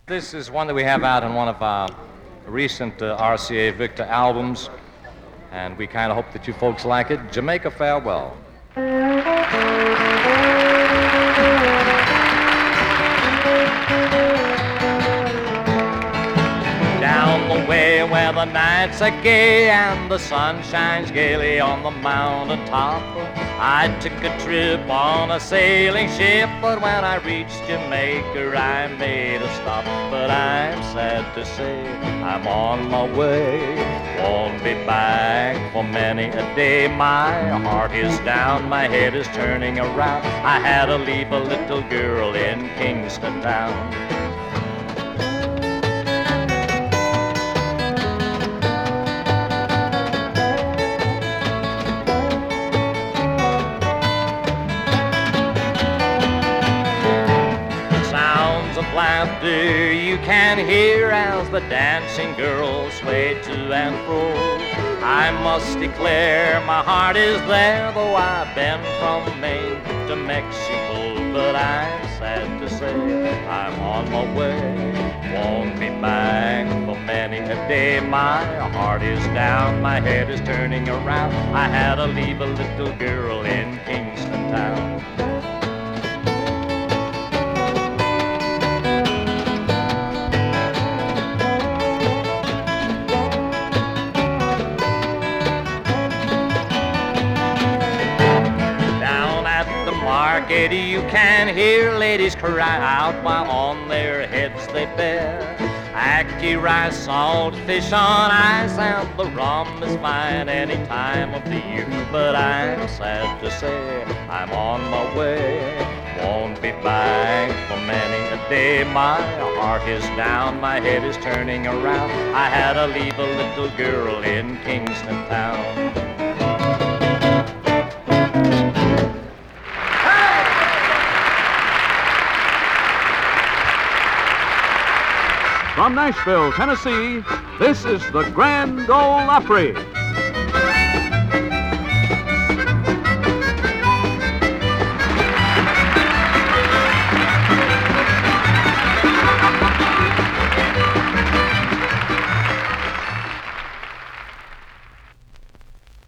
This is one that we have out on one of our recent RCA Victor albums, and we kind of hope that you folks like it. Jamaica Farewell. Down the way where the nights are gay and the sun shines gaily on the mountain top, I took a trip on a sailing ship, but when I reached Jamaica I made a stop. But I'm sad to say I'm on my way, won't be back for many a day. My heart is down, my head is turning around. I had to leave a little girl in Kingston town. Laughter you can hear as the dancing girls sway to and fro. I must declare my heart is there, though I've been from Maine to Mexico. But I'm sad to say I'm on my way, won't be back for many a day. My heart is down, my head is turning around. I had to leave a little girl in Kingston town. Market you can hear ladies cry out while on their heads they bear ackee rice, salt fish on ice, and the rum is fine any time of the year. But I'm sad to say I'm on my way, won't be back for many a day. My heart is down, my head is turning around. I had to leave a little girl in Kingston town. From Nashville, Tennessee, this is the Grand Ole Opry.